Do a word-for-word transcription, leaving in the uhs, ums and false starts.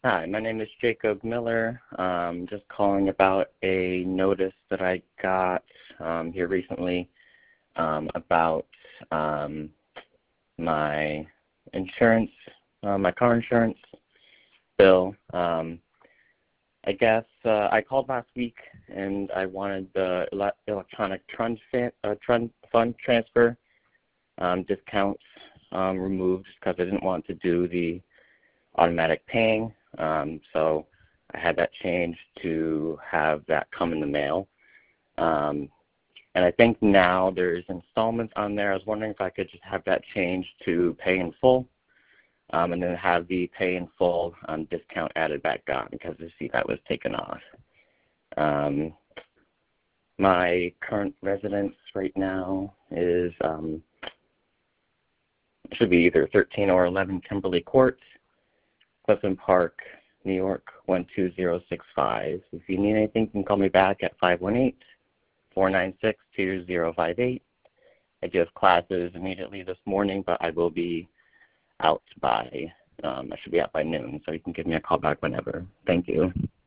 Hi, my name is Jacob Miller. Um, just calling about a notice that I got um, here recently um, about um, my insurance, uh, my car insurance bill. Um, I guess uh, I called last week and I wanted the ele- electronic fund, uh, fund transfer um, discounts um, removed because I didn't want to do the automatic paying. Um, so I had that changed to have that come in the mail. Um, and I think now there's installments on there. I was wondering if I could just have that changed to pay in full um, and then have the pay in full um, discount added back on because I see that was taken off. Um, my current residence right now is, um, should be either thirteen or eleven Kimberly Court, Clifton Park, New York, one two zero six five. If you need anything, you can call me back at five one eight, four nine six, two zero five eight. I do have classes immediately this morning, but I will be out by, um, I should be out by noon, so you can give me a call back whenever. Thank you.